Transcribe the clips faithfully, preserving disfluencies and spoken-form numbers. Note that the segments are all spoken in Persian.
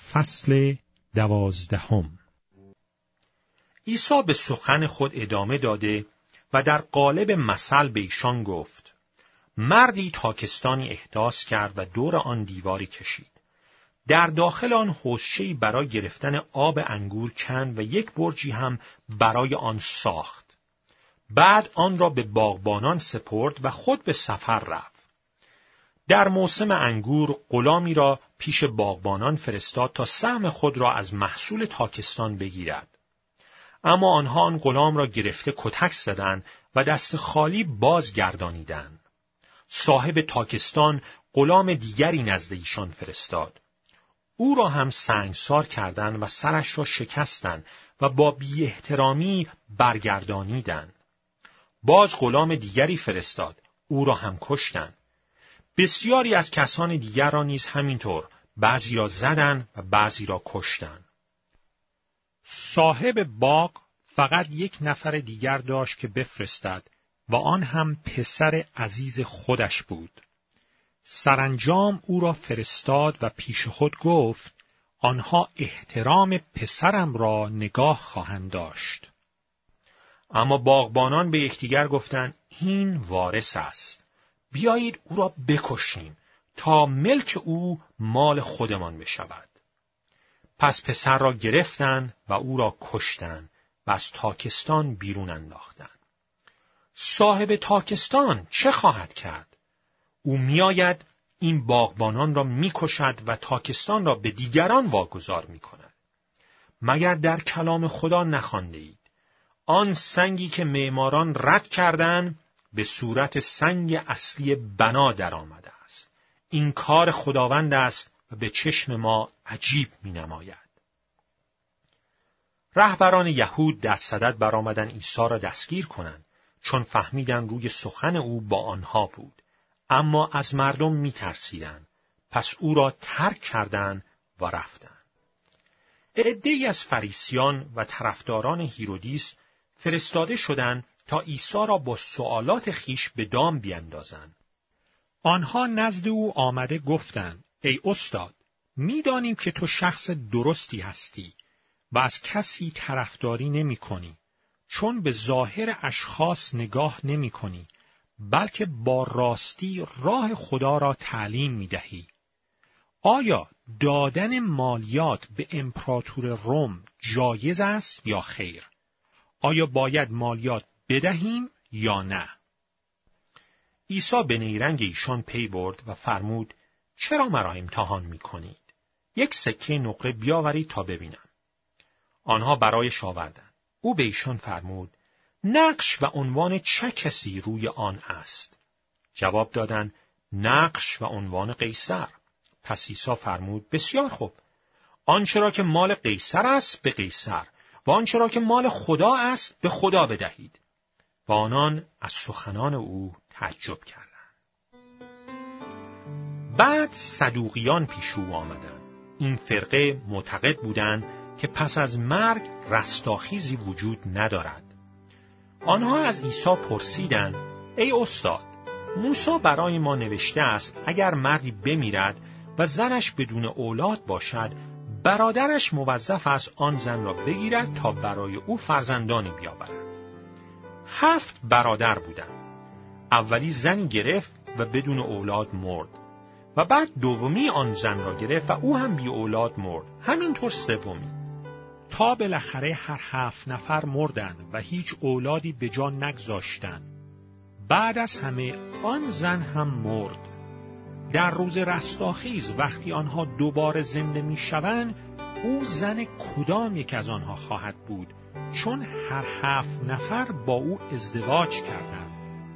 فصل دوازدهم. عیسی به سخن خود ادامه داده و در قالب مثل به ایشان گفت: مردی تاکستانی احداث کرد و دور آن دیواری کشید. در داخل آن حوضچه‌ای برای گرفتن آب انگور کند و یک برجی هم برای آن ساخت. بعد آن را به باغبانان سپرد و خود به سفر رفت. در موسم انگور غلامی را پیش باغبانان فرستاد تا سهم خود را از محصول تاکستان بگیرد. اما آنها آن غلام را گرفته کتک زدند و دست خالی بازگردانیدند. صاحب تاکستان غلام دیگری نزد ایشان فرستاد. او را هم سنگسار کردند و سرش را شکستند و با بی احترامی برگردانیدند. باز غلام دیگری فرستاد. او را هم کشتند. بسیاری از کسان دیگر را نیز همینطور، بعضی را زدند و بعضی را کشتند. صاحب باغ فقط یک نفر دیگر داشت که بفرستد و آن هم پسر عزیز خودش بود. سرانجام او را فرستاد و پیش خود گفت: آنها احترام پسرم را نگاه خواهند داشت. اما باغبانان به یکدیگر گفتند: این وارث است. بیایید او را بکشیم تا ملک او مال خودمان بشود. پس پسر را گرفتند و او را کشتند و از تاکستان بیرون انداختند. صاحب تاکستان چه خواهد کرد؟ او میآید این باغبانان را میکشد و تاکستان را به دیگران واگذار میکند. مگر در کلام خدا نخوانده اید؟ آن سنگی که معماران رد کردند به صورت سنگ اصلی بنا در آمده است. این کار خداوند است و به چشم ما عجیب می نماید. رهبران یهود در صدد برآمدند عیسی را دستگیر کنند، چون فهمیدند روی سخن او با آنها بود، اما از مردم می ترسیدند. پس او را ترک کردند و رفتند. عده‌ای از فریسیان و طرفداران هیرودیس فرستاده شدند تا عیسی را با سؤالات خیش به دام بیندازند. آنها نزد او آمده گفتند: ای استاد، می‌دانیم که تو شخص درستی هستی و از کسی طرفداری نمی‌کنی، چون به ظاهر اشخاص نگاه نمی‌کنی، بلکه با راستی راه خدا را تعلیم می‌دهی. آیا دادن مالیات به امپراتور روم جایز است یا خیر؟ آیا باید مالیات بدهیم یا نه؟ عیسی به نیرنگ ایشان پی برد و فرمود: چرا مرا امتحان می کنید؟ یک سکه نقره بیاورید تا ببینم. آنها برایش آوردند. او به ایشان فرمود: نقش و عنوان چه کسی روی آن است؟ جواب دادند: نقش و عنوان قیصر. پس عیسی فرمود: بسیار خوب. آنچه را که مال قیصر است به قیصر و آنچه را که مال خدا است به خدا بدهید. و آنان از سخنان او تعجب کردند. بعد صدوقیان پیش او آمدند. این فرقه معتقد بودند که پس از مرگ رستاخیزی وجود ندارد. آنها از عیسی پرسیدند: ای استاد، موسی برای ما نوشته است اگر مردی بمیرد و زنش بدون اولاد باشد، برادرش موظف است آن زن را بگیرد تا برای او فرزندانی بیاورد. هفت برادر بودند. اولی زنی گرفت و بدون اولاد مرد و بعد دومی آن زن را گرفت و او هم بی اولاد مرد. همینطور سومی. تا بالاخره هر هفت نفر مردند و هیچ اولادی به جا نگذاشتند. بعد از همه آن زن هم مرد. در روز رستاخیز وقتی آنها دوباره زنده می شوند، او زن کدام یک از آنها خواهد بود؟ چون هر هفت نفر با او ازدواج کردند.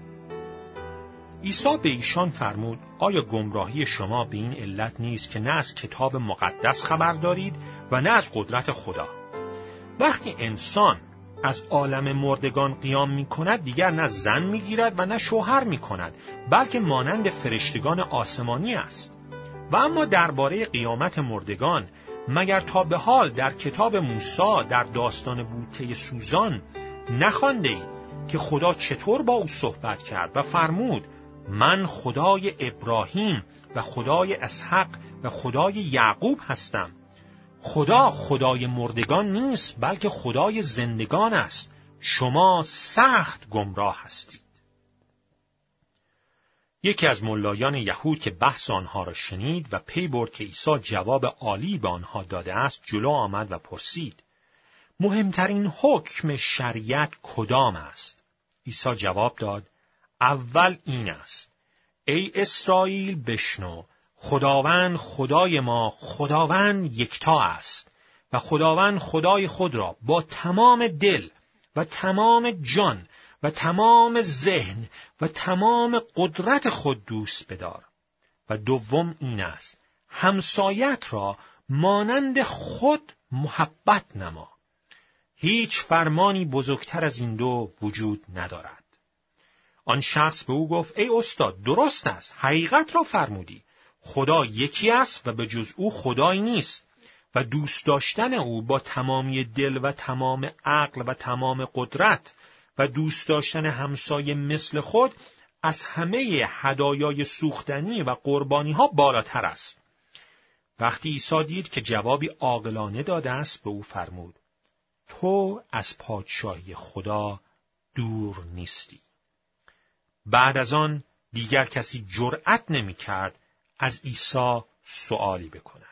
عیسی به ایشان فرمود: آیا گمراهی شما به این علت نیست که نه از کتاب مقدس خبر دارید و نه از قدرت خدا؟ وقتی انسان از عالم مردگان قیام می کند، دیگر نه زن می گیرد و نه شوهر می کند، بلکه مانند فرشتگان آسمانی است. و اما درباره قیامت مردگان، مگر تا به حال در کتاب موسی در داستان بوته سوزان نخوانده اید که خدا چطور با او صحبت کرد و فرمود: من خدای ابراهیم و خدای اسحاق و خدای یعقوب هستم؟ خدا خدای مردگان نیست، بلکه خدای زندگان است. شما سخت گمراه هستید. یکی از ملایان یهود که بحث آنها را شنید و پی برد که عیسی جواب عالی به آنها داده است، جلو آمد و پرسید: مهمترین حکم شریعت کدام است؟ عیسی جواب داد: اول این است: ای اسرائیل بشنو، خداوند خدای ما خداوند یکتا است و خداوند خدای خود را با تمام دل و تمام جان و تمام ذهن و تمام قدرت خود دوست بدار. و دوم این است: همسایت را مانند خود محبت نما. هیچ فرمانی بزرگتر از این دو وجود ندارد. آن شخص به او گفت: ای استاد، درست است، حقیقت را فرمودی. خدا یکی است و به جز او خدایی نیست و دوست داشتن او با تمامی دل و تمام عقل و تمام قدرت و دوست داشتن همسایه مثل خود از همه هدایای سوختنی و قربانی ها بالاتر است. وقتی عیسی دید که جوابی عاقلانه داده است، به او فرمود: تو از پادشاهی خدا دور نیستی. بعد از آن دیگر کسی جرأت نمی کرد از عیسی سؤالی بکند.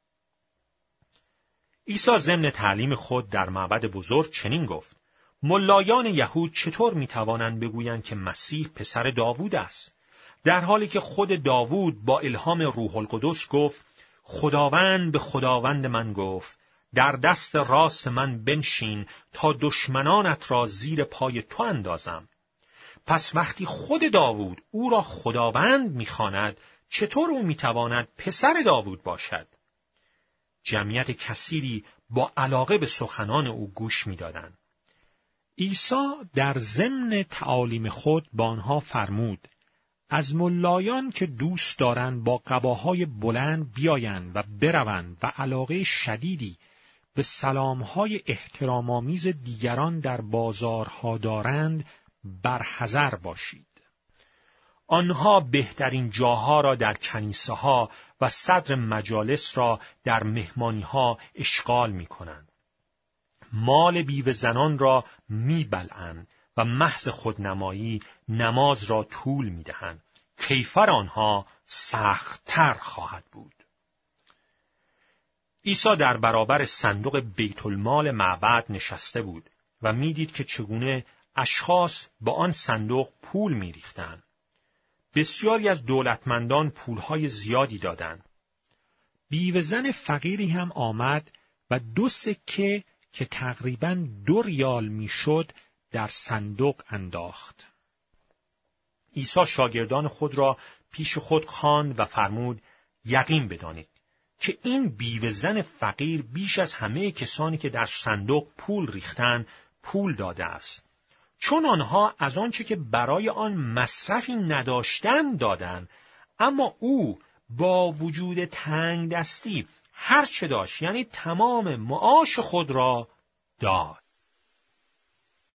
عیسی ضمن تعلیم خود در معبد بزرگ چنین گفت: ملایان یهود چطور می توانند بگویند که مسیح پسر داوود است، در حالی که خود داوود با الهام روح القدس گفت: خداوند به خداوند من گفت در دست راست من بنشین تا دشمنانت را زیر پای تو اندازم. پس وقتی خود داوود او را خداوند می‌خواند، چطور او می‌تواند پسر داوود باشد؟ جمعیت کثیری با علاقه به سخنان او گوش می‌دادند. عیسی در ضمن تعالیم خود با آنها فرمود: از ملایان که دوست دارند با قباهای بلند بیایند و بروند و علاقه شدیدی به سلامهای احترام‌آمیز دیگران در بازارها دارند، برحذر باشید. آنها بهترین جاها را در کنیسه ها و صدر مجالس را در مهمانی ها اشغال می کنند. مال بیوه زنان را می بلعند و محض خودنمایی نماز را طول می دهند. کیفر آنها سخت‌تر خواهد بود. عیسی در برابر صندوق بیت المال معبد نشسته بود و می دید که چگونه اشخاص با آن صندوق پول می ریختند. بسیاری از دولتمندان پولهای زیادی دادند. بیوه زن فقیری هم آمد و دو سکه که تقریباً دو ریال می شد در صندوق انداخت. عیسی شاگردان خود را پیش خود خواند و فرمود: یقین بدانید که این بیوه زن فقیر بیش از همه کسانی که در صندوق پول ریختند پول داده است، چون آنها از آنچه که برای آن مصرفی نداشتند دادند، اما او با وجود تنگ دستی هر چه داشت، یعنی تمام معاش خود را داد.